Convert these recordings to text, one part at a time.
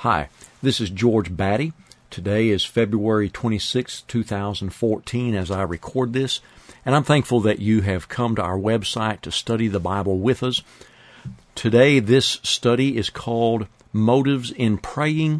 Hi, this is George Batty. Today is February 26, 2014 as I record this, and I'm thankful that you have come to our website to study the Bible with us. Today, this study is called Motives in Praying,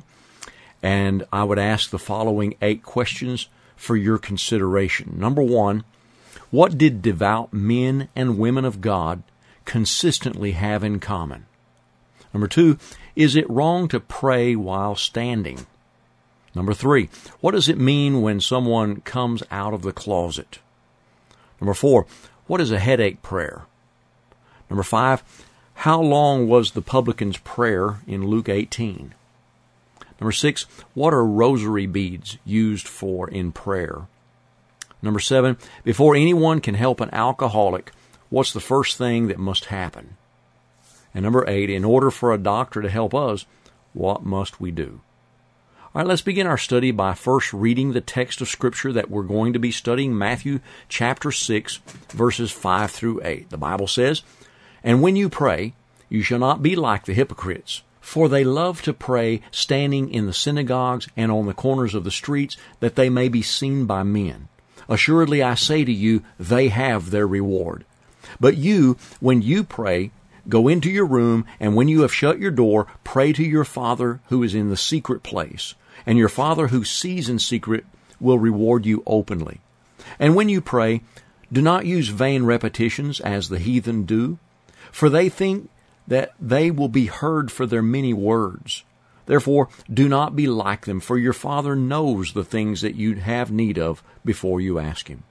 and I would ask the following 8 questions for your consideration. Number 1, what did devout men and women of God consistently have in common? Number 2, is it wrong to pray while standing? Number 3, what does it mean when someone comes out of the closet? Number 4, what is a headache prayer? Number 5, how long was the publican's prayer in Luke 18? Number 6, what are rosary beads used for in prayer? Number 7, before anyone can help an alcoholic, what's the first thing that must happen? And number 8, in order for a doctor to help us, what must we do? All right, let's begin our study by first reading the text of Scripture that we're going to be studying, Matthew chapter 6, verses 5 through 8. The Bible says, "And when you pray, you shall not be like the hypocrites, for they love to pray standing in the synagogues and on the corners of the streets, that they may be seen by men. Assuredly I say to you, they have their reward. But you, when you pray, go into your room, and when you have shut your door, pray to your Father who is in the secret place, and your Father who sees in secret will reward you openly. And when you pray, do not use vain repetitions as the heathen do, for they think that they will be heard for their many words. Therefore, do not be like them, for your Father knows the things that you have need of before you ask Him."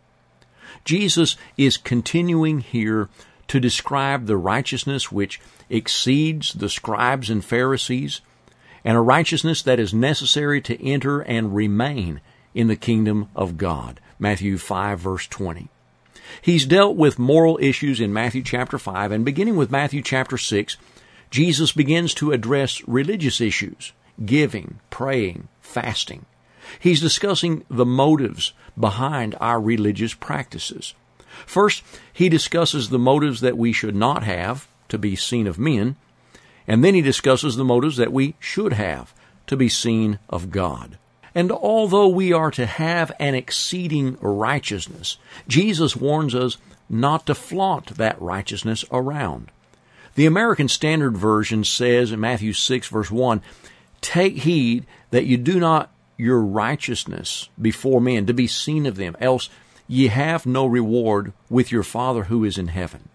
Jesus is continuing here to describe the righteousness which exceeds the scribes and Pharisees, and a righteousness that is necessary to enter and remain in the kingdom of God. Matthew 5, verse 20. He's dealt with moral issues in Matthew chapter 5, and beginning with Matthew chapter 6, Jesus begins to address religious issues, giving, praying, fasting. He's discussing the motives behind our religious practices. First, he discusses the motives that we should not have to be seen of men, and then he discusses the motives that we should have to be seen of God. And although we are to have an exceeding righteousness, Jesus warns us not to flaunt that righteousness around. The American Standard Version says in Matthew 6, verse 1, "Take heed that you do not your righteousness before men to be seen of them, else ye have no reward with your Father who is in heaven."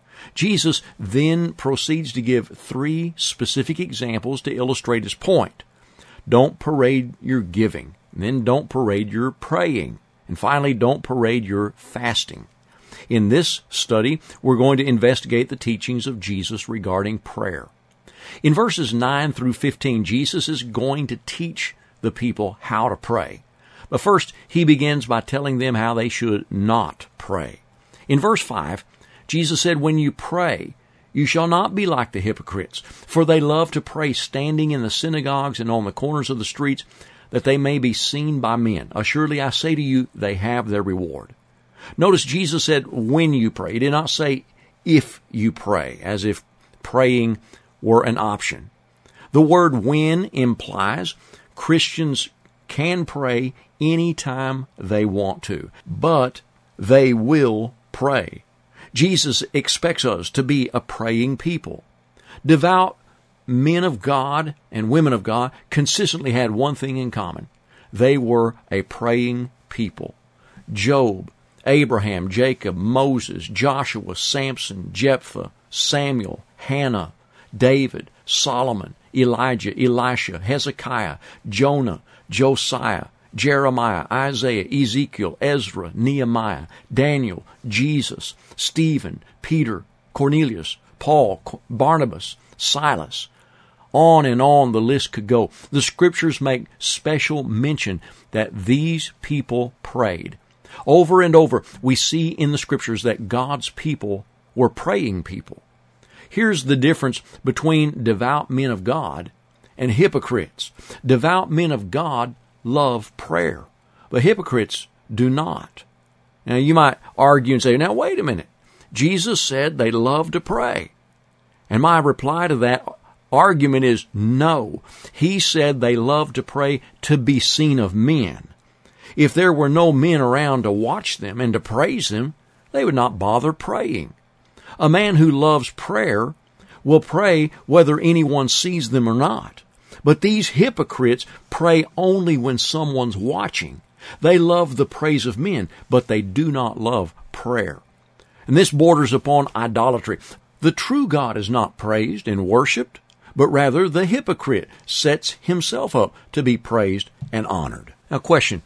Jesus then proceeds to give 3 specific examples to illustrate his point. Don't parade your giving. And then don't parade your praying. And finally, don't parade your fasting. In this study, we're going to investigate the teachings of Jesus regarding prayer. In verses 9 through 15, Jesus is going to teach the people how to pray. But first, he begins by telling them how they should not pray. In verse 5, Jesus said, "When you pray, you shall not be like the hypocrites, for they love to pray standing in the synagogues and on the corners of the streets, that they may be seen by men. Assuredly I say to you, they have their reward." Notice Jesus said, "when you pray." He did not say, "if you pray," as if praying were an option. The word "when" implies Christians can pray anytime they want to, but they will pray. Jesus expects us to be a praying people. Devout men of God and women of God consistently had one thing in common. They were a praying people. Job, Abraham, Jacob, Moses, Joshua, Samson, Jephthah, Samuel, Hannah, David, Solomon, Elijah, Elisha, Hezekiah, Jonah, Josiah, Jeremiah, Isaiah, Ezekiel, Ezra, Nehemiah, Daniel, Jesus, Stephen, Peter, Cornelius, Paul, Barnabas, Silas. On and on the list could go. The Scriptures make special mention that these people prayed. Over and over, we see in the Scriptures that God's people were praying people. Here's the difference between devout men of God and hypocrites. Devout men of God love prayer, but hypocrites do not. Now, you might argue and say, now, wait a minute. Jesus said they love to pray. And my reply to that, argument is no. He said they love to pray to be seen of men. If there were no men around to watch them and to praise them, they would not bother praying. A man who loves prayer will pray whether anyone sees them or not. But these hypocrites pray only when someone's watching. They love the praise of men, but they do not love prayer. And this borders upon idolatry. The true God is not praised and worshipped, but rather the hypocrite sets himself up to be praised and honored. Now, question.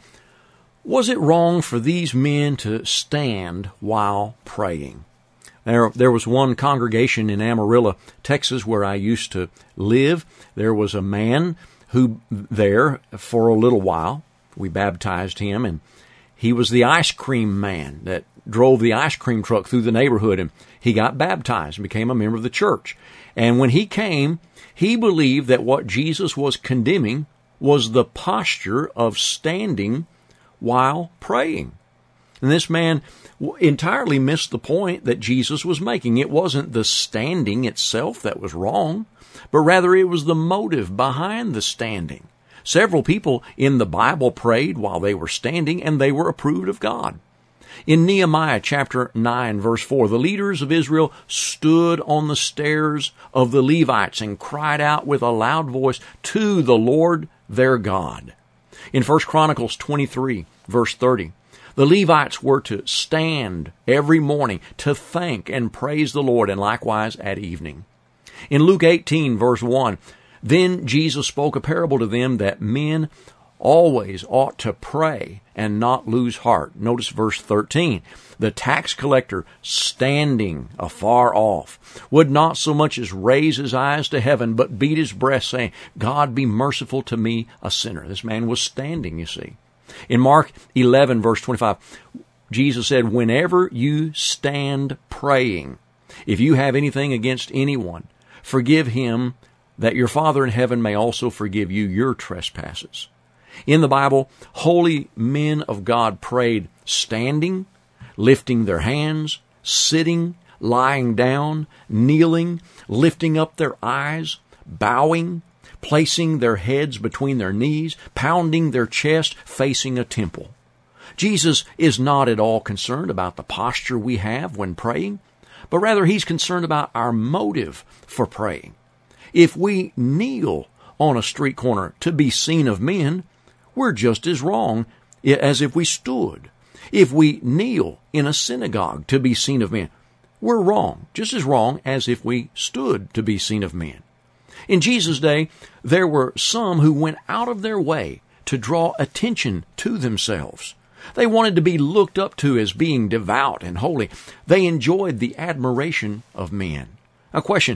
Was it wrong for these men to stand while praying? There was one congregation in Amarillo, Texas, where I used to live. There was a man who there for a little while, we baptized him, and he was the ice cream man that drove the ice cream truck through the neighborhood, and he got baptized and became a member of the church. And when he came, he believed that what Jesus was condemning was the posture of standing while praying. And this man entirely missed the point that Jesus was making. It wasn't the standing itself that was wrong, but rather it was the motive behind the standing. Several people in the Bible prayed while they were standing, and they were approved of God. In Nehemiah chapter 9, verse 4, the leaders of Israel stood on the stairs of the Levites and cried out with a loud voice to the Lord their God. In 1 Chronicles 23, verse 30, the Levites were to stand every morning to thank and praise the Lord, and likewise at evening. In Luke 18, verse 1, then Jesus spoke a parable to them that men always ought to pray and not lose heart. Notice verse 13. The tax collector, standing afar off, would not so much as raise his eyes to heaven, but beat his breast, saying, God, be merciful to me, a sinner. This man was standing, you see. In Mark 11, verse 25, Jesus said, whenever you stand praying, if you have anything against anyone, forgive him, that your Father in heaven may also forgive you your trespasses. In the Bible, holy men of God prayed standing, lifting their hands, sitting, lying down, kneeling, lifting up their eyes, bowing, placing their heads between their knees, pounding their chest, facing a temple. Jesus is not at all concerned about the posture we have when praying, but rather he's concerned about our motive for praying. If we kneel on a street corner to be seen of men, we're just as wrong as if we stood. If we kneel in a synagogue to be seen of men, we're wrong, just as wrong as if we stood to be seen of men. In Jesus' day, there were some who went out of their way to draw attention to themselves. They wanted to be looked up to as being devout and holy. They enjoyed the admiration of men. A question,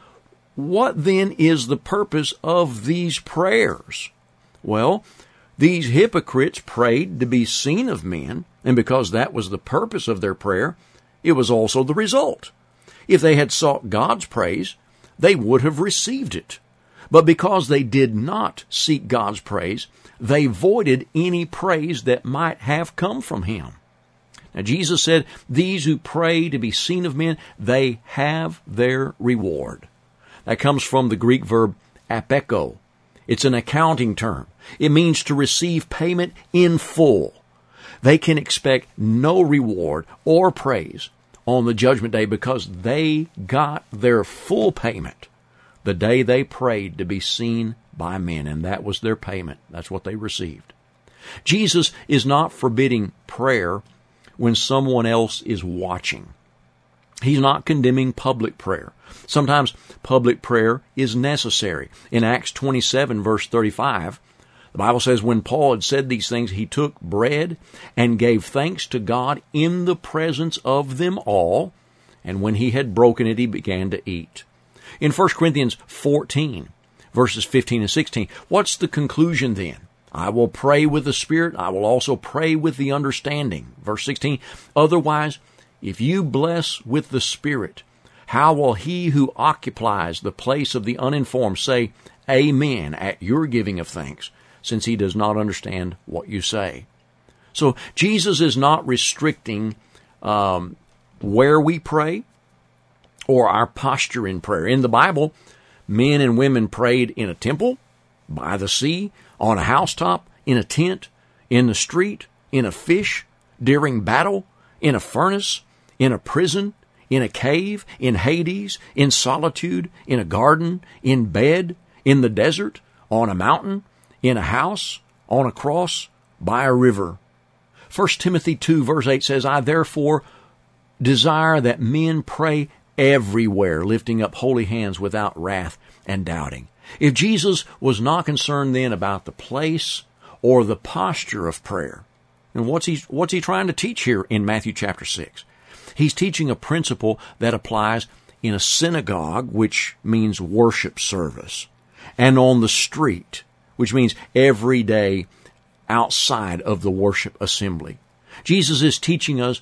what then is the purpose of these prayers? Well, these hypocrites prayed to be seen of men, and because that was the purpose of their prayer, it was also the result. If they had sought God's praise, they would have received it. But because they did not seek God's praise, they voided any praise that might have come from Him. Now, Jesus said, these who pray to be seen of men, they have their reward. That comes from the Greek verb apeko. It's an accounting term. It means to receive payment in full. They can expect no reward or praise on the judgment day because they got their full payment the day they prayed to be seen by men, and that was their payment. That's what they received. Jesus is not forbidding prayer when someone else is watching. He's not condemning public prayer. Sometimes public prayer is necessary. In Acts 27, verse 35, the Bible says, when Paul had said these things, he took bread and gave thanks to God in the presence of them all, and when he had broken it, he began to eat. In 1 Corinthians 14, verses 15 and 16, what's the conclusion then? I will pray with the Spirit, I will also pray with the understanding. Verse 16, otherwise, if you bless with the Spirit, how will he who occupies the place of the uninformed say, Amen, at your giving of thanks, since he does not understand what you say? So Jesus is not restricting where we pray or our posture in prayer. In the Bible, Men and women prayed in a temple, by the sea, on a housetop, in a tent, in the street, in a fish, during battle, in a furnace, in a prison, in a cave, in Hades, in solitude, in a garden, in bed, in the desert, on a mountain, in a house, on a cross, by a river. 1 Timothy 2 verse 8 says, I therefore desire that men pray everywhere, lifting up holy hands without wrath and doubting. If Jesus was not concerned then about the place or the posture of prayer, and what's he trying to teach here in Matthew chapter 6? He's teaching a principle that applies in a synagogue, which means worship service, and on the street, which means every day outside of the worship assembly. Jesus is teaching us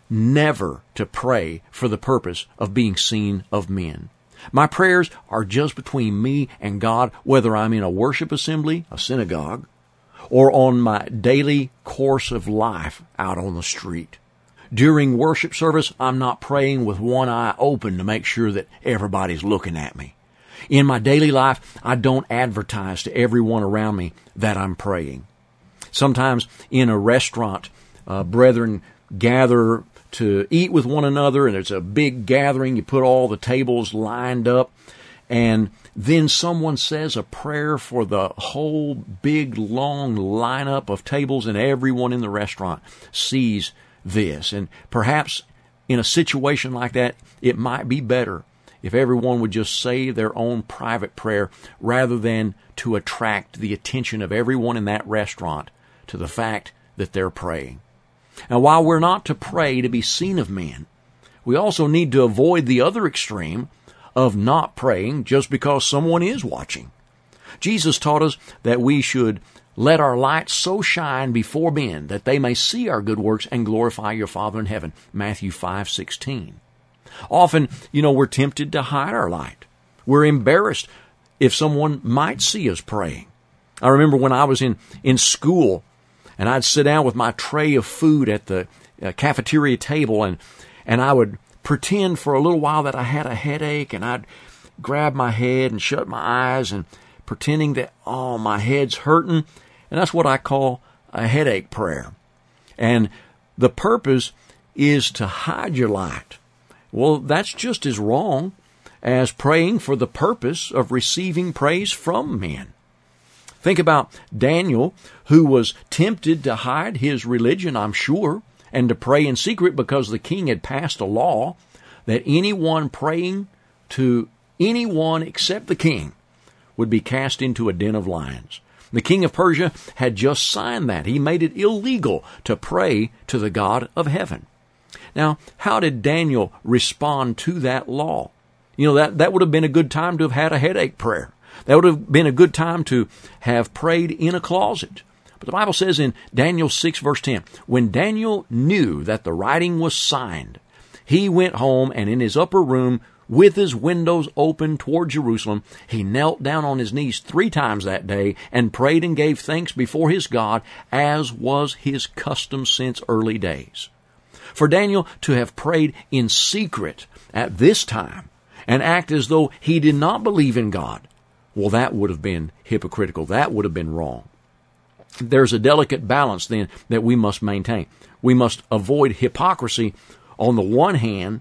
never to pray for the purpose of being seen of men. My prayers are just between me and God, whether I'm in a worship assembly, a synagogue, or on my daily course of life out on the street. During worship service, I'm not praying with one eye open to make sure that everybody's looking at me. In my daily life, I don't advertise to everyone around me that I'm praying. Sometimes in a restaurant, brethren gather to eat with one another, and it's a big gathering. You put all the tables lined up, and then someone says a prayer for the whole big, long lineup of tables, and everyone in the restaurant sees this. And perhaps in a situation like that, it might be better if everyone would just say their own private prayer rather than to attract the attention of everyone in that restaurant to the fact that they're praying. Now, while we're not to pray to be seen of men, we also need to avoid the other extreme of not praying just because someone is watching. Jesus taught us that we should let our light so shine before men that they may see our good works and glorify your Father in heaven. Matthew 5:16. Often, we're tempted to hide our light. We're embarrassed if someone might see us praying. I remember when I was in school, and I'd sit down with my tray of food at the cafeteria table, and I would pretend for a little while that I had a headache, and I'd grab my head and shut my eyes and pretending that, my head's hurting. And that's what I call a headache prayer. And the purpose is to hide your light. Well, that's just as wrong as praying for the purpose of receiving praise from men. Think about Daniel, who was tempted to hide his religion, I'm sure, and to pray in secret because the king had passed a law that anyone praying to anyone except the king would be cast into a den of lions. The king of Persia had just signed that. He made it illegal to pray to the God of heaven. Now, how did Daniel respond to that law? That would have been a good time to have had a headache prayer. That would have been a good time to have prayed in a closet. But the Bible says in Daniel 6 verse 10, when Daniel knew that the writing was signed, he went home, and in his upper room, with his windows open toward Jerusalem, he knelt down on his knees 3 times that day and prayed and gave thanks before his God, as was his custom since early days. For Daniel to have prayed in secret at this time and act as though he did not believe in God, well, that would have been hypocritical. That would have been wrong. There's a delicate balance then that we must maintain. We must avoid hypocrisy on the one hand,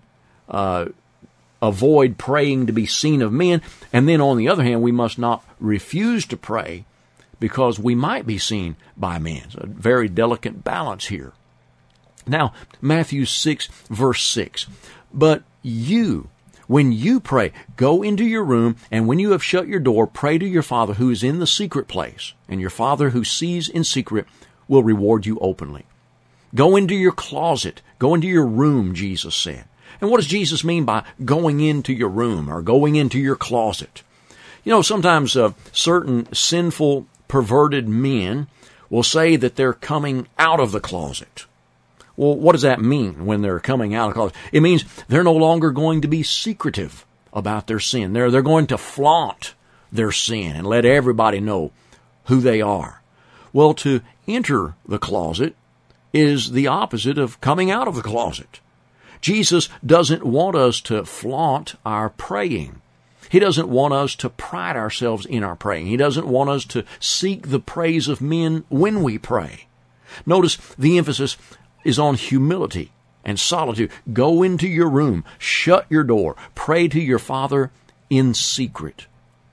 avoid praying to be seen of men, and then on the other hand, we must not refuse to pray because we might be seen by men. It's a very delicate balance here. Now, Matthew 6, verse 6. But you, when you pray, go into your room, and when you have shut your door, pray to your Father who is in the secret place, and your Father who sees in secret will reward you openly. Go into your closet. Go into your room, Jesus said. And what does Jesus mean by going into your room or going into your closet? Sometimes certain sinful, perverted men will say that they're coming out of the closet. Well, what does that mean when they're coming out of the closet? It means they're no longer going to be secretive about their sin. They're going to flaunt their sin and let everybody know who they are. Well, to enter the closet is the opposite of coming out of the closet. Jesus doesn't want us to flaunt our praying. He doesn't want us to pride ourselves in our praying. He doesn't want us to seek the praise of men when we pray. Notice the emphasis is on humility and solitude. Go into your room, shut your door, pray to your Father in secret.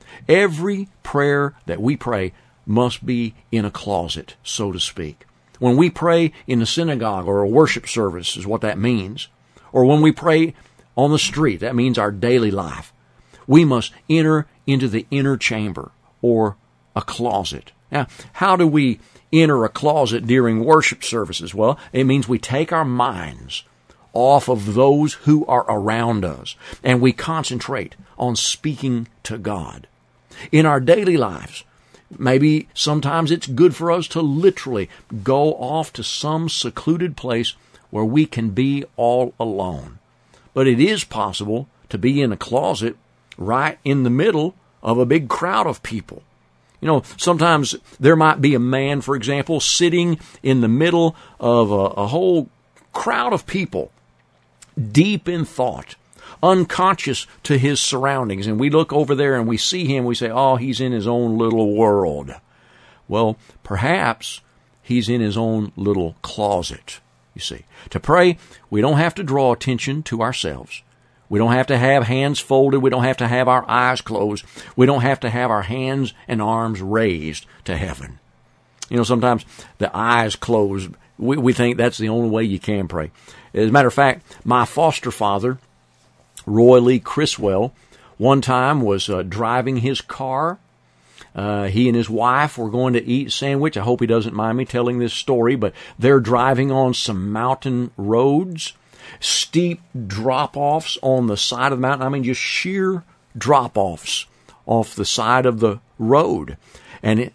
Every prayer that we pray must be in a closet, so to speak. When we pray in the synagogue or a worship service is what that means. Or when we pray on the street, that means our daily life. We must enter into the inner chamber or a closet. Now, how do we enter a closet during worship services? Well, it means we take our minds off of those who are around us and we concentrate on speaking to God. In our daily lives, maybe sometimes it's good for us to literally go off to some secluded place where we can be all alone. But it is possible to be in a closet right in the middle of a big crowd of people. You know, sometimes there might be a man, for example, sitting in the middle of a whole crowd of people, deep in thought, unconscious to his surroundings. And we look over there and we see him, we say, oh, he's in his own little world. Well, perhaps he's in his own little closet, you see. To pray, we don't have to draw attention to ourselves. We don't have to have hands folded. We don't have to have our eyes closed. We don't have to have our hands and arms raised to heaven. You know, sometimes the eyes closed, we think that's the only way you can pray. As a matter of fact, my foster father, Roy Lee Criswell, one time was driving his car. He and his wife were going to eat a sandwich. I hope he doesn't mind me telling this story, but they're driving on some mountain roads, steep drop-offs on the side of the mountain. I mean, just sheer drop-offs off the side of the road. And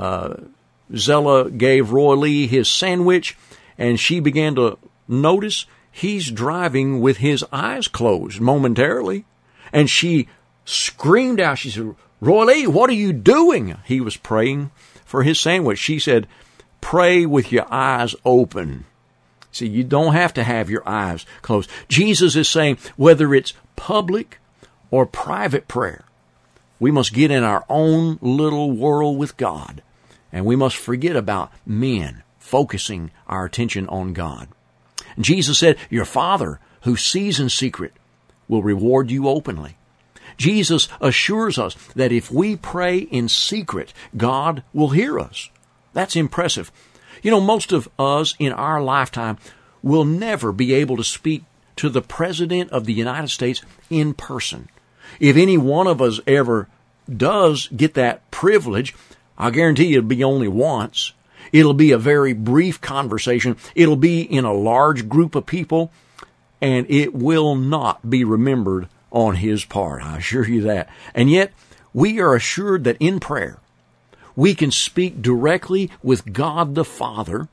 Zella gave Roy Lee his sandwich, and she began to notice he's driving with his eyes closed momentarily. And she screamed out, she said, Roy Lee, what are you doing? He was praying for his sandwich. She said, pray with your eyes open. See, you don't have to have your eyes closed. Jesus is saying whether it's public or private prayer, we must get in our own little world with God, and we must forget about men, focusing our attention on God. And Jesus said, your Father who sees in secret will reward you openly. Jesus assures us that if we pray in secret, God will hear us. That's impressive. You know, most of us in our lifetime will never be able to speak to the President of the United States in person. If any one of us ever does get that privilege, I guarantee it'll be only once. It'll be a very brief conversation. It'll be in a large group of people, and it will not be remembered on his part. I assure you that. And yet, we are assured that in prayer, we can speak directly with God the Father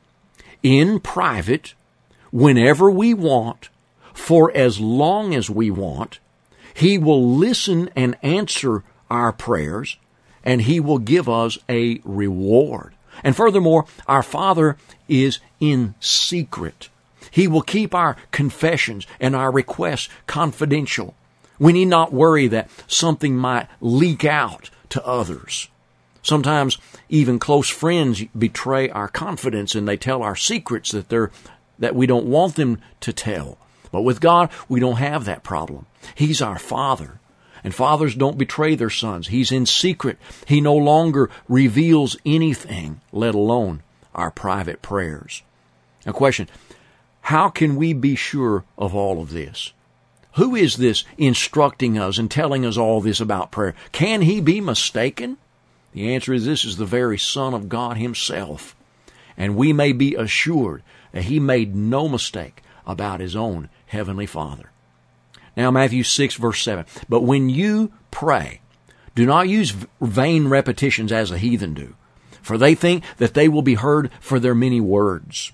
in private whenever we want, for as long as we want. He will listen and answer our prayers, and He will give us a reward. And furthermore, our Father is in secret. He will keep our confessions and our requests confidential. We need not worry that something might leak out to others. Sometimes even close friends betray our confidence and they tell our secrets that we don't want them to tell. But with God, we don't have that problem. He's our Father. And fathers don't betray their sons. He's in secret. He no longer reveals anything, let alone our private prayers. Now, question, how can we be sure of all of this? Who is this instructing us and telling us all this about prayer? Can he be mistaken? The answer is this is the very Son of God Himself. And we may be assured that He made no mistake about His own Heavenly Father. Now, Matthew 6, verse 7. But when you pray, do not use vain repetitions as the heathen do, for they think that they will be heard for their many words.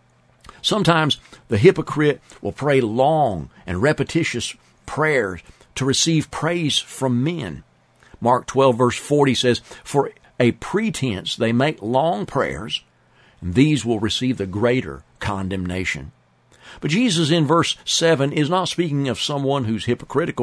Sometimes the hypocrite will pray long and repetitious prayers to receive praise from men. Mark 12, verse 40 says, for a pretense they make long prayers, and these will receive the greater condemnation. But Jesus in verse 7 is not speaking of someone who's hypocritical.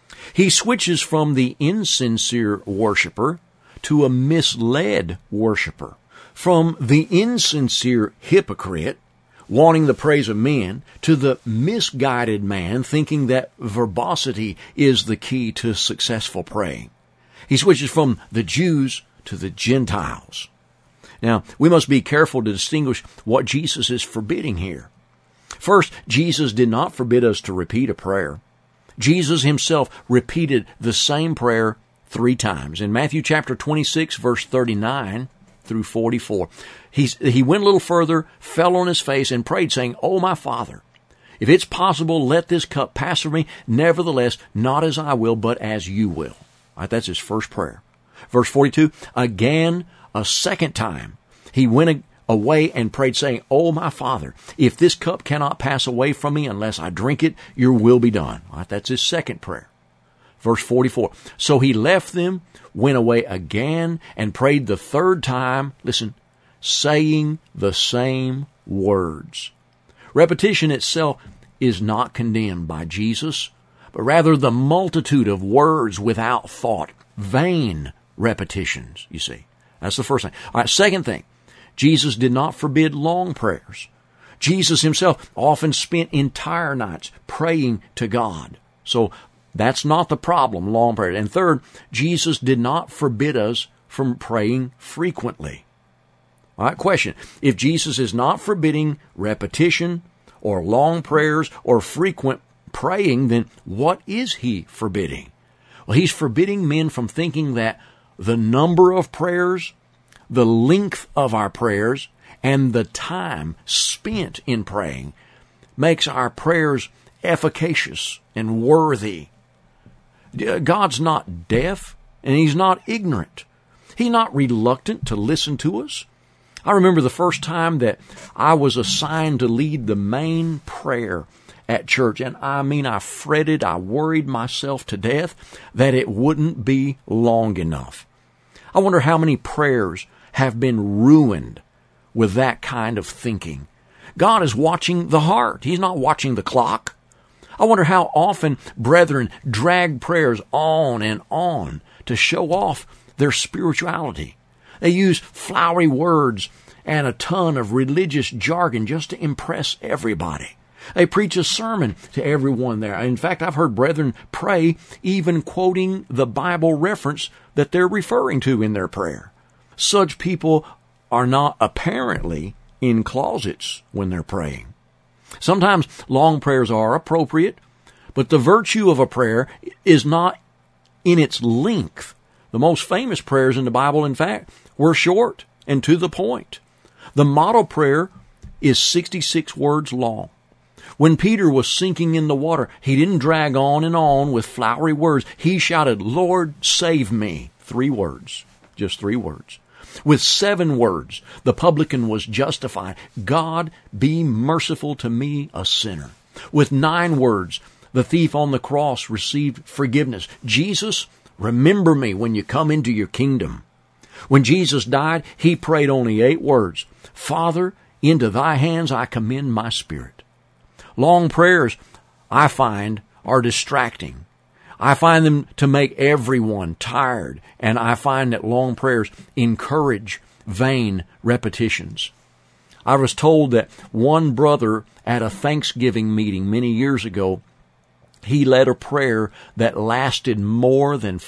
He switches from the insincere worshiper to a misled worshiper. From the insincere hypocrite, wanting the praise of men, to the misguided man thinking that verbosity is the key to successful praying. He switches from the Jews to the Gentiles. Now, we must be careful to distinguish what Jesus is forbidding here. First, Jesus did not forbid us to repeat a prayer. Jesus himself repeated the same prayer 3 times. In Matthew chapter 26, verse 39 through 44, he went a little further, fell on his face, and prayed, saying, "O my Father, if it's possible, let this cup pass from me. Nevertheless, not as I will, but as you will." All right, that's his first prayer. Verse 42, again, a second time, he went away and prayed, saying, "O my Father, if this cup cannot pass away from me unless I drink it, your will be done." All right, that's his second prayer. Verse 44, so he left them, went away again, and prayed the third time, listen, saying the same words. Repetition itself is not condemned by Jesus, but rather the multitude of words without thought, vain repetitions, you see. That's the first thing. All right, second thing, Jesus did not forbid long prayers. Jesus himself often spent entire nights praying to God. So that's not the problem, long prayers. And third, Jesus did not forbid us from praying frequently. All right, question. If Jesus is not forbidding repetition or long prayers or frequent praying, then what is he forbidding? Well, he's forbidding men from thinking that the number of prayers, the length of our prayers, and the time spent in praying makes our prayers efficacious and worthy. God's not deaf, and he's not ignorant. He's not reluctant to listen to us. I remember the first time that I was assigned to lead the main prayer at church, and I fretted, I worried myself to death that it wouldn't be long enough. I wonder how many prayers have been ruined with that kind of thinking. God is watching the heart. He's not watching the clock. I wonder how often brethren drag prayers on and on to show off their spirituality. They use flowery words and a ton of religious jargon just to impress everybody. They preach a sermon to everyone there. In fact, I've heard brethren pray even quoting the Bible reference that they're referring to in their prayer. Such people are not apparently in closets when they're praying. Sometimes long prayers are appropriate, but the virtue of a prayer is not in its length. The most famous prayers in the Bible, in fact, were short and to the point. The model prayer is 66 words long. When Peter was sinking in the water, he didn't drag on and on with flowery words. He shouted, "Lord, save me." 3 words, just 3 words. With 7 words, the publican was justified. "God, be merciful to me, a sinner." With 9 words, the thief on the cross received forgiveness. "Jesus, remember me when you come into your kingdom." When Jesus died, he prayed only 8 words. "Father, into thy hands I commend my spirit." Long prayers, I find, are distracting. I find them to make everyone tired, and I find that long prayers encourage vain repetitions. I was told that one brother at a Thanksgiving meeting many years ago, he led a prayer that lasted more than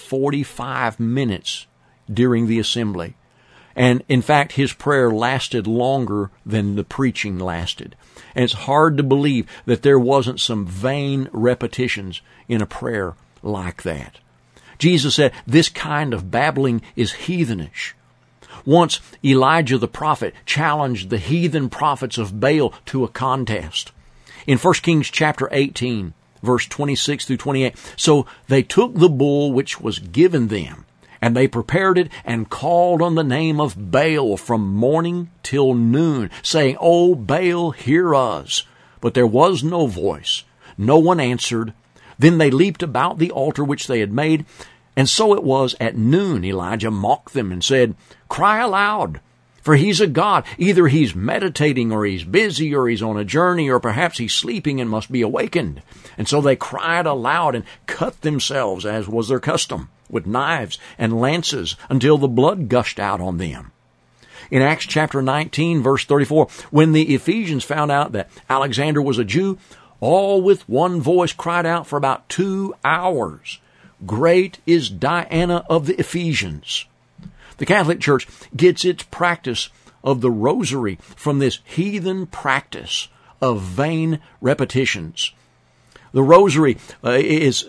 45 minutes during the assembly. And in fact, his prayer lasted longer than the preaching lasted. And it's hard to believe that there wasn't some vain repetitions in a prayer like that. Jesus said this kind of babbling is heathenish. Once Elijah the prophet challenged the heathen prophets of Baal to a contest. In 1 Kings chapter 18, verse 26 through 28, so they took the bull which was given them, and they prepared it and called on the name of Baal from morning till noon, saying, "O Baal, hear us." But there was no voice. No one answered. Then they leaped about the altar which they had made. And so it was at noon Elijah mocked them and said, "Cry aloud." For he's a god. Either he's meditating, or he's busy, or he's on a journey, or perhaps he's sleeping and must be awakened. And so they cried aloud and cut themselves, as was their custom, with knives and lances until the blood gushed out on them. In Acts chapter 19, verse 34, when the Ephesians found out that Alexander was a Jew, all with one voice cried out for about 2 hours, "Great is Diana of the Ephesians." The Catholic Church gets its practice of the rosary from this heathen practice of vain repetitions. The rosary is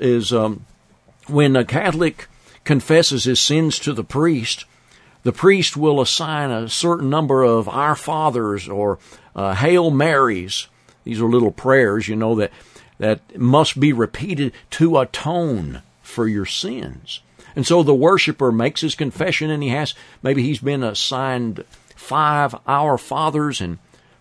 when a Catholic confesses his sins to the priest will assign a certain number of Our Fathers or Hail Marys. These are little prayers, that must be repeated to atone for your sins. And so the worshiper makes his confession, and maybe he's been assigned 5 Our Fathers and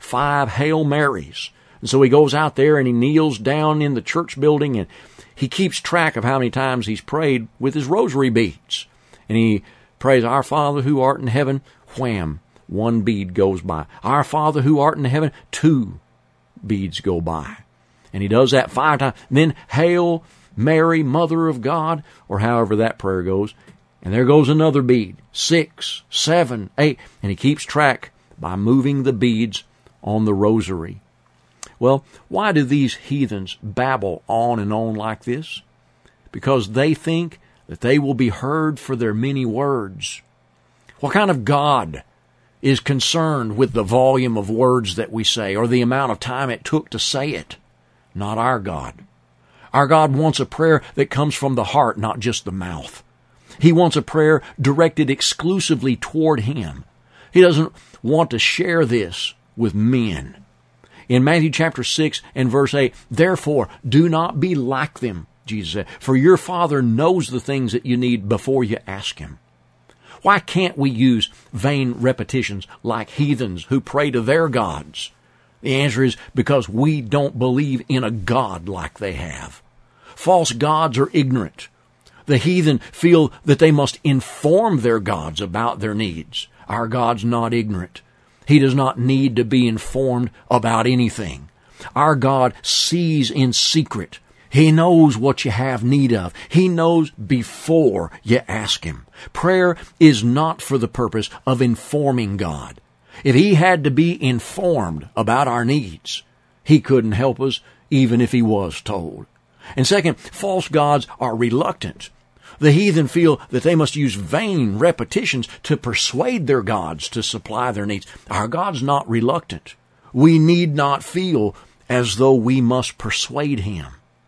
5 Hail Marys. And so he goes out there and he kneels down in the church building, and he keeps track of how many times he's prayed with his rosary beads. And he prays, "Our Father who art in heaven," wham, 1 bead goes by. "Our Father who art in heaven," 2 beads go by. And he does that 5 times. And then, "Hail Mary, Mother of God," or however that prayer goes. And there goes another bead, 6, 7, 8. And he keeps track by moving the beads on the rosary. Well, why do these heathens babble on and on like this? Because they think that they will be heard for their many words. What kind of God is concerned with the volume of words that we say, or the amount of time it took to say it? Not our God. Our God wants a prayer that comes from the heart, not just the mouth. He wants a prayer directed exclusively toward Him. He doesn't want to share this with men. In Matthew chapter 6 and verse 8, "Therefore, do not be like them," Jesus said, "for your Father knows the things that you need before you ask Him." Why can't we use vain repetitions like heathens who pray to their gods? The answer is because we don't believe in a God like they have. False gods are ignorant. The heathen feel that they must inform their gods about their needs. Our God's not ignorant. He does not need to be informed about anything. Our God sees in secret. He knows what you have need of. He knows before you ask Him. Prayer is not for the purpose of informing God. If He had to be informed about our needs, He couldn't help us even if He was told. And second, false gods are reluctant. The heathen feel that they must use vain repetitions to persuade their gods to supply their needs. Our God's not reluctant. We need not feel as though we must persuade Him.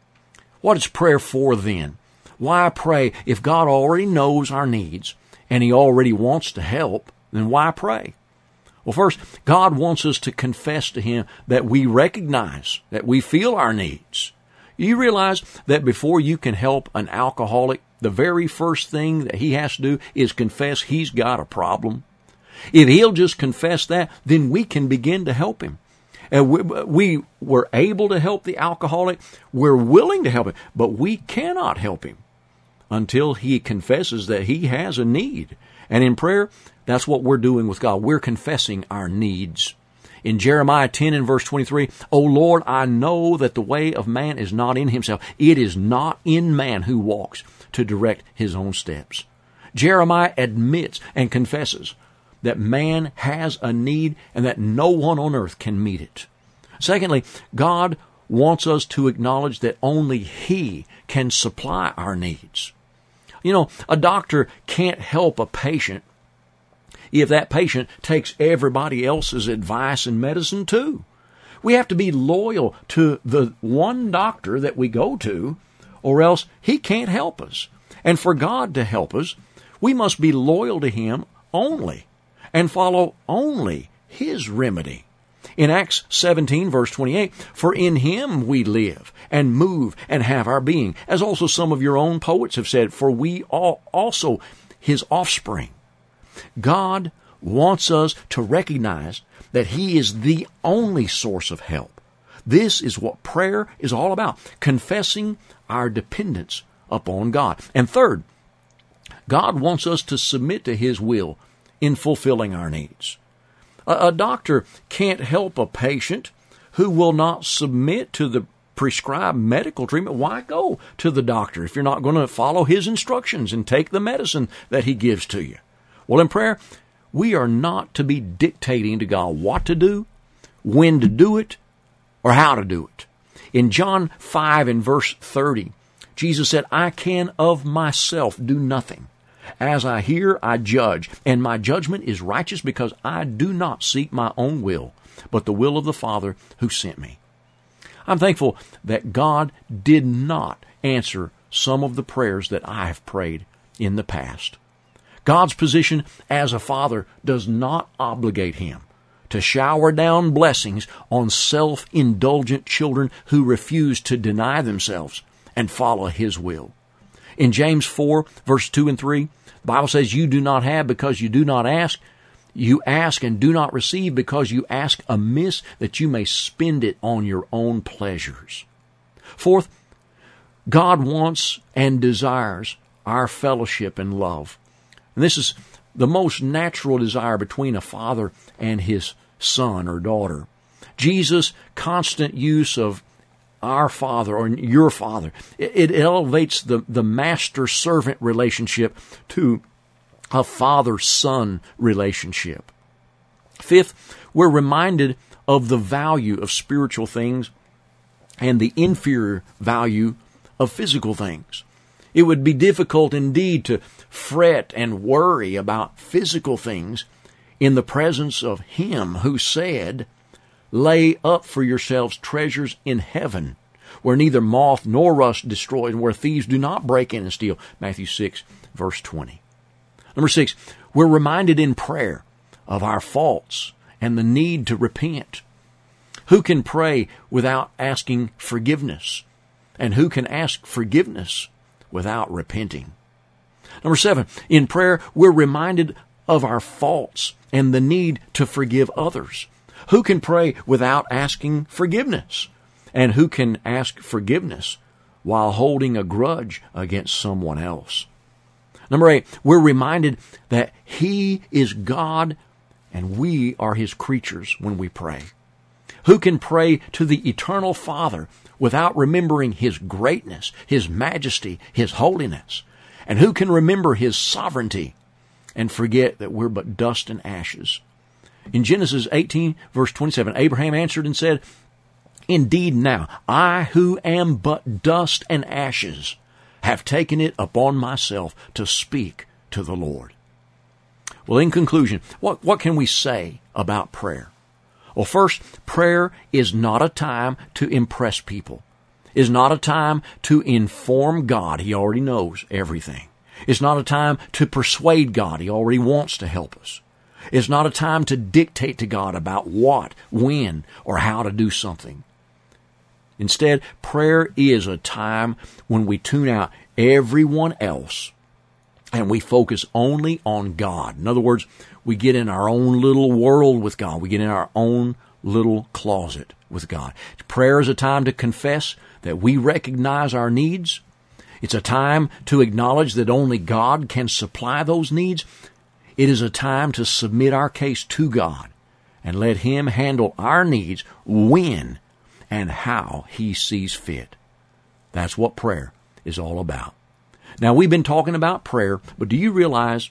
What is prayer for then? Why pray if God already knows our needs and He already wants to help? Then why pray? Well, first, God wants us to confess to Him that we recognize, that we feel our needs. You realize that before you can help an alcoholic, the very first thing that he has to do is confess he's got a problem? If he'll just confess that, then we can begin to help him. And we were able to help the alcoholic. We're willing to help him, but we cannot help him until he confesses that he has a need. And in prayer, that's what we're doing with God. We're confessing our needs. In Jeremiah 10 and verse 23, "O Lord, I know that the way of man is not in himself. It is not in man who walks to direct his own steps." Jeremiah admits and confesses that man has a need and that no one on earth can meet it. Secondly, God wants us to acknowledge that only He can supply our needs. A doctor can't help a patient if that patient takes everybody else's advice and medicine too. We have to be loyal to the one doctor that we go to, or else he can't help us. And for God to help us, we must be loyal to Him only and follow only His remedy. In Acts 17, verse 28, "For in Him we live and move and have our being," as also some of your own poets have said, "for we are also His offspring." God wants us to recognize that He is the only source of help. This is what prayer is all about, confessing our dependence upon God. And third, God wants us to submit to His will in fulfilling our needs. A doctor can't help a patient who will not submit to the prescribed medical treatment. Why go to the doctor if you're not going to follow his instructions and take the medicine that he gives to you? Well, in prayer, we are not to be dictating to God what to do, when to do it, or how to do it. In John 5 and verse 30, Jesus said, I can of myself do nothing. As I hear, I judge, and my judgment is righteous because I do not seek my own will, but the will of the Father who sent me. I'm thankful that God did not answer some of the prayers that I have prayed in the past. God's position as a father does not obligate him to shower down blessings on self-indulgent children who refuse to deny themselves and follow his will. In James 4, verse 2 and 3, the Bible says, you do not have because you do not ask. You ask and do not receive because you ask amiss that you may spend it on your own pleasures. Fourth, God wants and desires our fellowship and love. And this is the most natural desire between a father and his son or daughter. Jesus' constant use of our Father or your Father, it elevates the master-servant relationship to a father-son relationship. Fifth, we're reminded of the value of spiritual things and the inferior value of physical things. It would be difficult indeed to fret and worry about physical things in the presence of Him who said, lay up for yourselves treasures in heaven, where neither moth nor rust destroys, and where thieves do not break in and steal. Matthew 6, verse 20. Number 6, we're reminded in prayer of our faults and the need to repent. Who can pray without asking forgiveness? And who can ask forgiveness without repenting? Number 7, in prayer, we're reminded of our faults and the need to forgive others. Who can pray without asking forgiveness? And who can ask forgiveness while holding a grudge against someone else? Number 8, we're reminded that He is God and we are His creatures when we pray. Who can pray to the eternal Father without remembering His greatness, His majesty, His holiness? And who can remember His sovereignty and forget that we're but dust and ashes? In Genesis 18, verse 27, Abraham answered and said, indeed now, I who am but dust and ashes, have taken it upon myself to speak to the Lord. Well, in conclusion, what can we say about prayer? Well, first, prayer is not a time to impress people. It's not a time to inform God. He already knows everything. It's not a time to persuade God. He already wants to help us. It's not a time to dictate to God about what, when, or how to do something. Instead, prayer is a time when we tune out everyone else and we focus only on God. In other words, we get in our own little world with God. We get in our own little closet with God. Prayer is a time to confess that we recognize our needs. It's a time to acknowledge that only God can supply those needs. It is a time to submit our case to God and let Him handle our needs when and how He sees fit. That's what prayer is all about. Now, we've been talking about prayer, but do you realize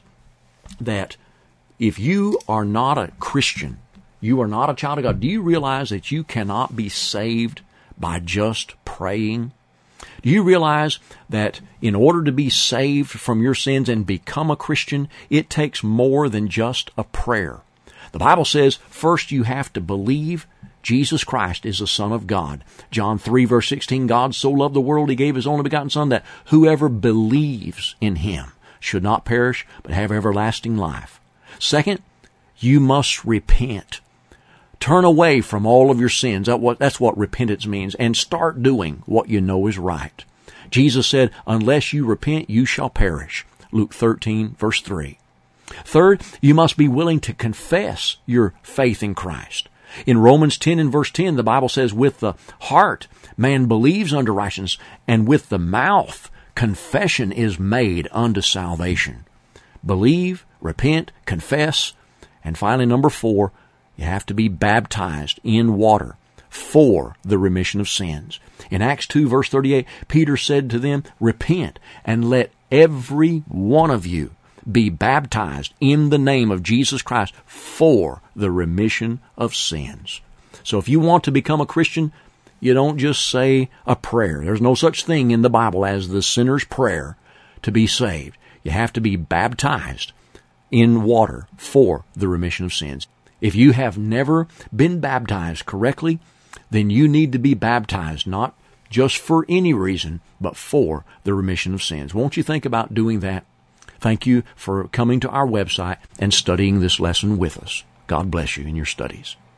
that if you are not a Christian, you are not a child of God, do you realize that you cannot be saved by just praying? Do you realize that in order to be saved from your sins and become a Christian, it takes more than just a prayer? The Bible says, first you have to believe Jesus Christ is the Son of God. John 3, verse 16, God so loved the world, He gave His only begotten Son, that whoever believes in Him should not perish, but have everlasting life. Second, you must repent. Turn away from all of your sins. That's what repentance means. And start doing what you know is right. Jesus said, unless you repent, you shall perish. Luke 13, verse 3. Third, you must be willing to confess your faith in Christ. In Romans 10 and verse 10, the Bible says, with the heart man believes unto righteousness, and with the mouth confession is made unto salvation. Believe, repent, confess, and finally, number 4, You have to be baptized in water for the remission of sins. In Acts 2, verse 38, Peter said to them, "Repent, and let every one of you be baptized in the name of Jesus Christ for the remission of sins." So if you want to become a Christian, you don't just say a prayer. There's no such thing in the Bible as the sinner's prayer to be saved. You have to be baptized in water for the remission of sins. If you have never been baptized correctly, then you need to be baptized, not just for any reason, but for the remission of sins. Won't you think about doing that? Thank you for coming to our website and studying this lesson with us. God bless you in your studies.